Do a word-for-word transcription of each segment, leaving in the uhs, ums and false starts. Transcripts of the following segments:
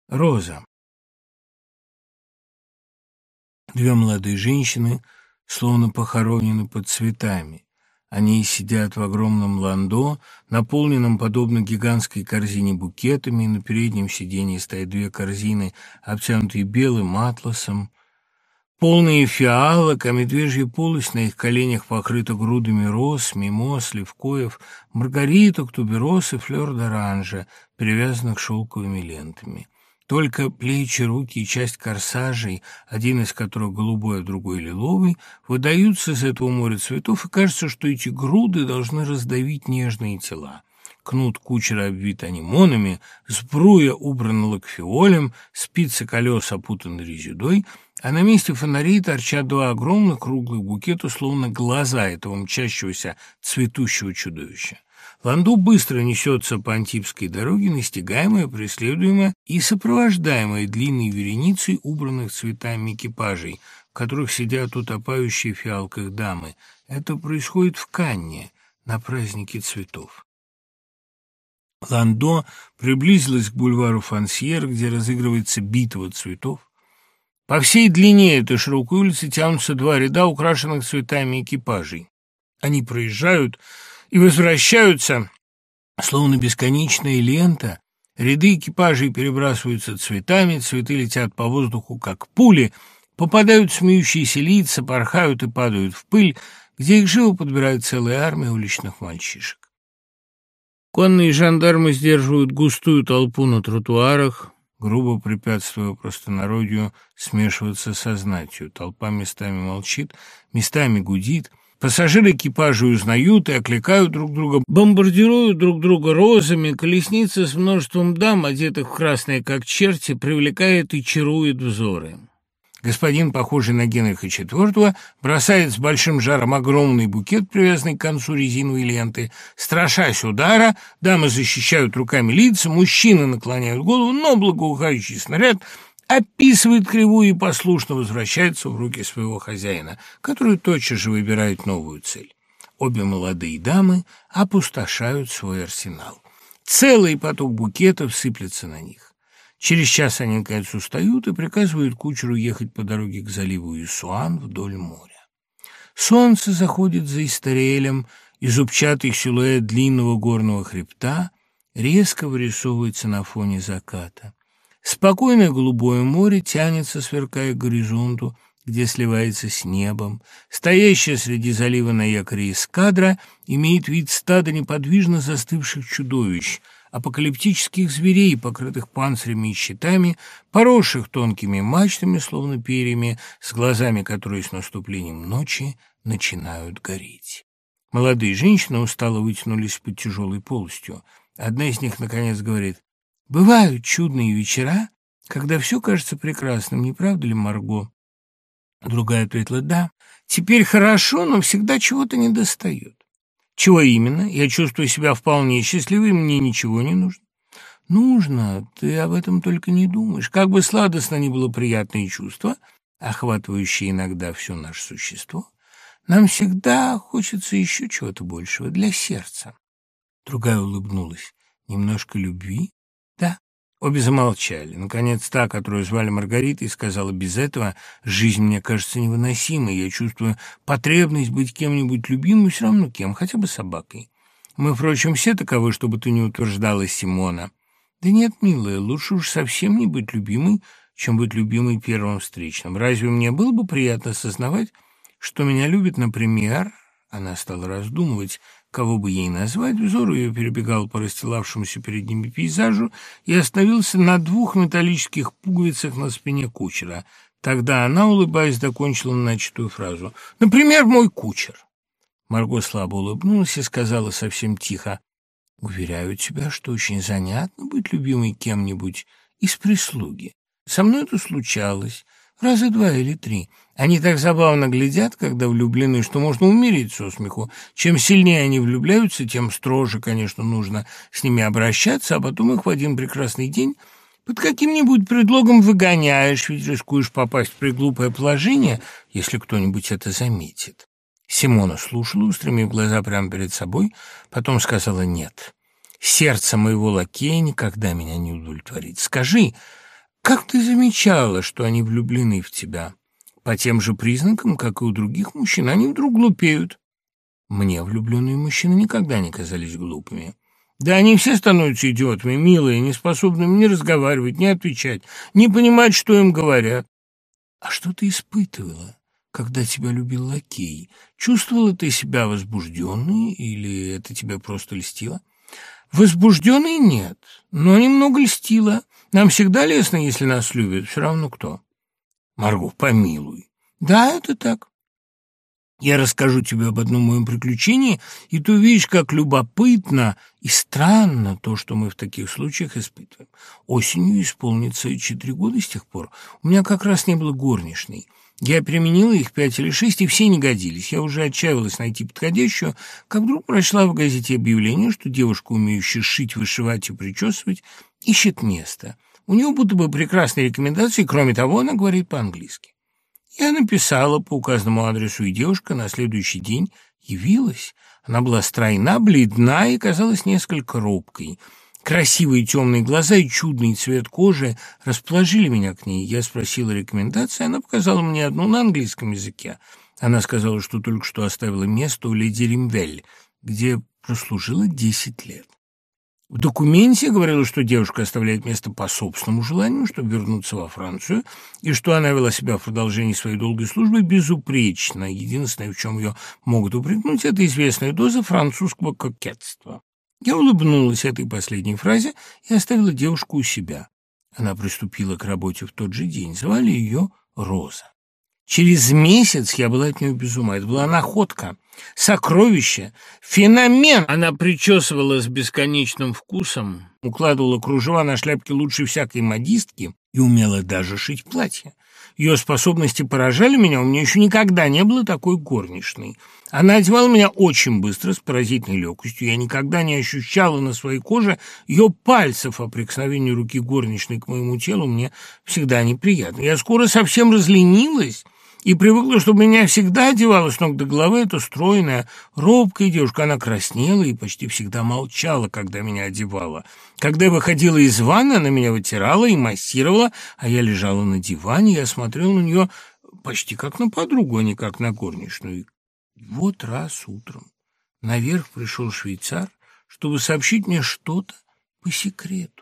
Роза. Две молодые женщины словно похоронены под цветами. Они сидят в огромном ландо, наполненном, подобно гигантской корзине, букетами. На переднем сиденье стоят две корзины, обтянутые белым атласом, полные фиалок, а медвежья полость на их коленях покрыта грудами роз, мимоз, левкоев, маргариток, тубероз и флёр-д'оранжа, перевязанных шелковыми лентами. Только плечи, руки и часть корсажей, один из которых голубой, а другой лиловый, выдаются из этого моря цветов, и кажется, что эти груды должны раздавить нежные тела. Кнут кучера обвит анимонами, сбруя убрана лакфиолем, спицы колес опутаны резидой, а на месте фонарей торчат два огромных круглых букета, словно глаза этого мчащегося цветущего чудовища. Ландо быстро несется по Антибской дороге, настигаемая, преследуемая и сопровождаемая длинной вереницей убранных цветами экипажей, в которых сидят утопающие в фиалках дамы. Это происходит в Канне на празднике цветов. Ландо приблизилась к бульвару Фансьер, где разыгрывается битва цветов. По всей длине этой широкой улицы тянутся два ряда украшенных цветами экипажей. Они проезжают и возвращаются, словно бесконечная лента. Ряды экипажей перебрасываются цветами, цветы летят по воздуху, как пули, попадают в смеющиеся лица, порхают и падают в пыль, где их живо подбирает целая армия уличных мальчишек. Конные жандармы сдерживают густую толпу на тротуарах, грубо препятствуя простонародью смешиваться со знатью. Толпа местами молчит, местами гудит. Пассажиры экипажа узнают и окликают друг друга, бомбардируют друг друга розами. Колесница с множеством дам, одетых в красное, как черти, привлекает и чарует взоры. Господин, похожий на Генриха четвёртого, бросает с большим жаром огромный букет, привязанный к концу резиновой ленты. Страшась удара, дамы защищают руками лица, мужчины наклоняют голову, но благоухающий снаряд описывает кривую и послушно возвращается в руки своего хозяина, который тотчас же выбирает новую цель. Обе молодые дамы опустошают свой арсенал. Целый поток букетов сыплется на них. Через час они, наконец, устают и приказывают кучеру ехать по дороге к заливу Иссуан вдоль моря. Солнце заходит за Истариэлем, и зубчатый силуэт длинного горного хребта резко вырисовывается на фоне заката. Спокойное голубое море тянется, сверкая к горизонту, где сливается с небом. Стоящая среди залива на якоре эскадра имеет вид стада неподвижно застывших чудовищ, апокалиптических зверей, покрытых панцирями и щитами, поросших тонкими мачтами, словно перьями, с глазами, которые с наступлением ночи начинают гореть. Молодые женщины устало вытянулись под тяжелой полостью. Одна из них, наконец, говорит: «Бывают чудные вечера, когда все кажется прекрасным, не правда ли, Марго?» Другая ответила: «Да, теперь хорошо, но всегда чего-то недостает». «Чего именно? Я чувствую себя вполне счастливой, мне ничего не нужно». «Нужно, ты об этом только не думаешь. Как бы сладостно ни было приятное чувство, охватывающее иногда все наше существо, нам всегда хочется еще чего-то большего для сердца». Другая улыбнулась. «Немножко любви?» «Да». Обе замолчали. Наконец, та, которую звали Маргаритой, сказала: «Без этого жизнь мне кажется невыносимой. Я чувствую потребность быть кем-нибудь любимым, все равно кем, хотя бы собакой. Мы, впрочем, все таковы, чтобы ты не утверждала, Симона». «Да нет, милая, лучше уж совсем не быть любимой, чем быть любимой первым встречным. Разве мне было бы приятно сознавать, что меня любит, например...» Она стала раздумывать, кого бы ей назвать. Взор ее перебегал по расстилавшемуся перед ними пейзажу и остановился на двух металлических пуговицах на спине кучера. Тогда она, улыбаясь, докончила начатую фразу: «Например, мой кучер». Марго слабо улыбнулась и сказала совсем тихо: «Уверяю тебя, что очень занятно быть любимой кем-нибудь из прислуги. Со мной это случалось раза два или три. Они так забавно глядят, когда влюблены, что можно умереть со смеху. Чем сильнее они влюбляются, тем строже, конечно, нужно с ними обращаться, а потом их в один прекрасный день под каким-нибудь предлогом выгоняешь, ведь рискуешь попасть в преглупое положение, если кто-нибудь это заметит». Симона слушала, устремив глаза прямо перед собой, потом сказала: «Нет, сердце моего лакея никогда меня не удовлетворит. Скажи, как ты замечала, что они влюблены в тебя? По тем же признакам, как и у других мужчин, они вдруг глупеют. Мне влюбленные мужчины никогда не казались глупыми. Да они все становятся идиотами, милые, неспособными ни разговаривать, ни отвечать, ни понимать, что им говорят. А что ты испытывала, когда тебя любил лакей? Чувствовала ты себя возбужденной или это тебе просто льстило? Возбужденной нет, но немного льстило. Нам всегда лестно, если нас любят, все равно кто. Марго, помилуй. Да, это так. Я расскажу тебе об одном моем приключении, и ты увидишь, как любопытно и странно то, что мы в таких случаях испытываем. Осенью исполнится четыре года с тех пор. У меня как раз не было горничной. Я применила их пять или шесть, и все не годились. Я уже отчаивалась найти подходящую, как вдруг прочла в газете объявление, что девушка, умеющая шить, вышивать и причесывать, ищет место. У нее будто бы прекрасные рекомендации, кроме того, она говорит по-английски. Я написала по указанному адресу, и девушка на следующий день явилась. Она была стройна, бледна и казалась несколько робкой. Красивые темные глаза и чудный цвет кожи расположили меня к ней. Я спросила рекомендации, она показала мне одну на английском языке. Она сказала, что только что оставила место у леди Римвель, где прослужила десять лет. В документе говорилось, что девушка оставляет место по собственному желанию, чтобы вернуться во Францию, и что она вела себя в продолжении своей долгой службы безупречно. Единственное, в чем ее могут упрекнуть, это известная доза французского кокетства. Я улыбнулась этой последней фразе и оставила девушку у себя. Она приступила к работе в тот же день. Звали ее Роза. Через месяц я была от нее без ума. Это была находка, сокровище, феномен. Она причесывала с бесконечным вкусом, укладывала кружева на шляпки лучше всякой модистки и умела даже шить платья. Ее способности поражали меня, у меня еще никогда не было такой горничной. Она одевала меня очень быстро, с поразительной легкостью. Я никогда не ощущала на своей коже ее пальцев, а прикосновение руки горничной к моему телу мне всегда неприятно. Я скоро совсем разленилась и привыкла, чтобы меня всегда одевала с ног до головы эта стройная, робкая девушка. Она краснела и почти всегда молчала, когда меня одевала. Когда я выходила из ванны, она меня вытирала и массировала, а я лежала на диване, я смотрела на нее почти как на подругу, а не как на горничную. И вот раз утром наверх пришел швейцар, чтобы сообщить мне что-то по секрету.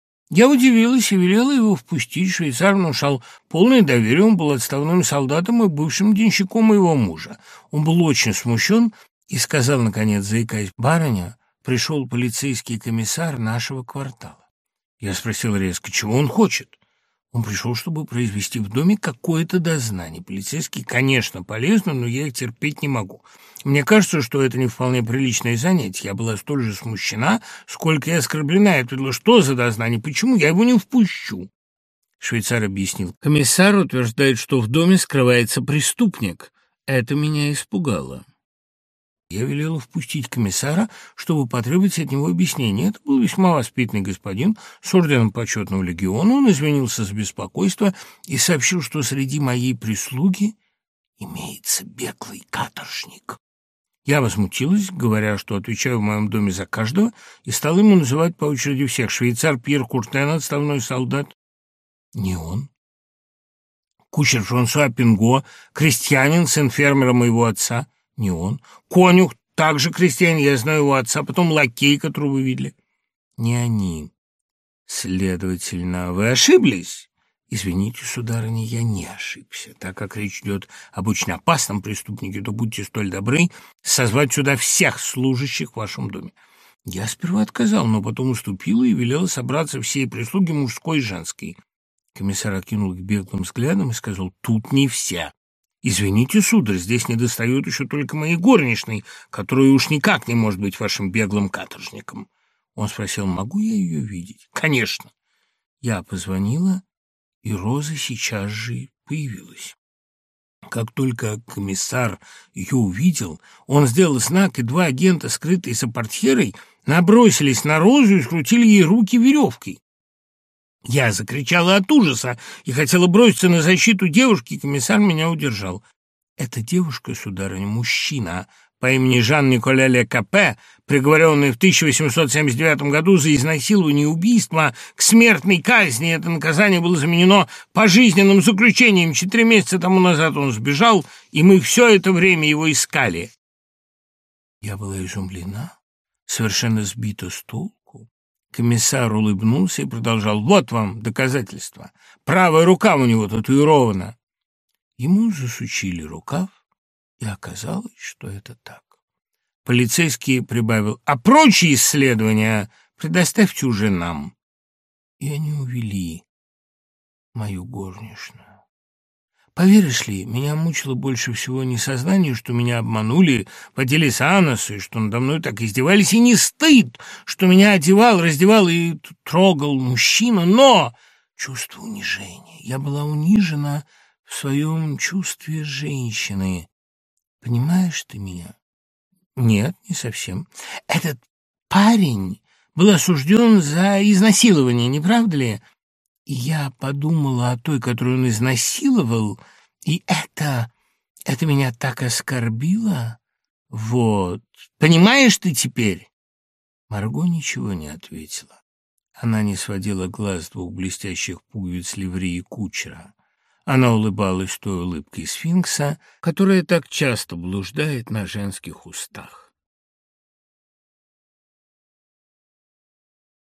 Я удивилась и велела его впустить. Швейцар внушал полное доверие. Он был отставным солдатом и бывшим денщиком моего мужа. Он был очень смущен и сказал, наконец, заикаясь: «Барыня, пришел полицейский комиссар нашего квартала». Я спросил резко, чего он хочет. Он пришел, чтобы произвести в доме какое-то дознание. Полицейские, конечно, полезны, но я их терпеть не могу. Мне кажется, что это не вполне приличное занятие. Я была столь же смущена, сколько и оскорблена. Я ответила: что за дознание, почему я его не впущу? Швейцар объяснил: комиссар утверждает, что в доме скрывается преступник. Это меня испугало. Я велела впустить комиссара, чтобы потребовать от него объяснения. Это был весьма воспитанный господин с орденом почетного легиона. Он извинился за беспокойство и сообщил, что среди моей прислуги имеется беглый каторжник. Я возмутилась, говоря, что отвечаю в моем доме за каждого, и стала ему называть по очереди всех. Швейцар Пьер Куртен, отставной солдат. Не он. Кучер Франсуа Пинго, крестьянин, сын фермера моего отца. Не он. Конюх, также крестьянин, я знаю его отца. Потом лакей, которого вы видели. Не они. Следовательно, вы ошиблись? Извините, сударыня, я не ошибся. Так как речь идет об очень опасном преступнике, то будьте столь добры созвать сюда всех служащих в вашем доме. Я сперва отказал, но потом уступила и велела собраться всей прислуги мужской и женской. Комиссар окинул их беглым взглядом и сказал: тут не все. «Извините, сударь, здесь недостает еще только моей горничной, которая уж никак не может быть вашим беглым каторжником». Он спросил: могу я ее видеть? «Конечно». Я позвонила, и Роза сейчас же появилась. Как только комиссар ее увидел, он сделал знак, и два агента, скрытые за портьерой, набросились на Розу и скрутили ей руки веревкой. Я закричала от ужаса и хотела броситься на защиту девушки, комиссар меня удержал. «Эта девушка, сударыня, мужчина, по имени Жан-Николя Ле Капе, приговоренный в тысяча восемьсот семьдесят девятом году за изнасилование и убийство к смертной казни. Это наказание было заменено пожизненным заключением. Четыре месяца тому назад он сбежал, и мы все это время его искали. Я была изумлена, совершенно сбита с толку. Комиссар улыбнулся и продолжал. «Вот вам доказательство. Правая рука у него татуирована». Ему засучили рукав, и оказалось, что это так. Полицейский прибавил: «А прочие исследования предоставьте уже нам». И они увели мою горничную. Поверишь ли, меня мучило больше всего не сознание, что меня обманули, водили за нос, и что надо мной так издевались, и не стыд, что меня одевал, раздевал и трогал мужчина, но чувство унижения. Я была унижена в своем чувстве женщины. Понимаешь ты меня? Нет, не совсем. Этот парень был осужден за изнасилование, не правда ли? И я подумала о той, которую он изнасиловал, и это... это меня так оскорбило. Вот. Понимаешь ты теперь?» Марго ничего не ответила. Она не сводила глаз с двух блестящих пуговиц ливреи кучера. Она улыбалась той улыбкой сфинкса, которая так часто блуждает на женских устах.